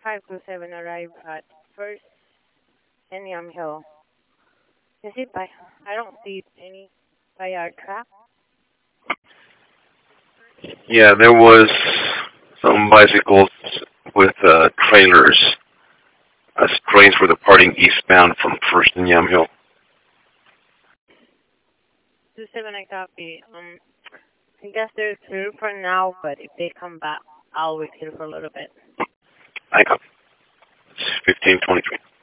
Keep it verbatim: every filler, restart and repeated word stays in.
five two seven arrive at First and Yam Hill. Is it by? I don't see any by our track. Yeah, there was some bicycles with uh, trailers as trains were departing eastbound from First and Yam Hill. two seven, I copy. Um, I guess they're through for now, but if they come back, I'll wait here for a little bit. I got fifteen twenty-three.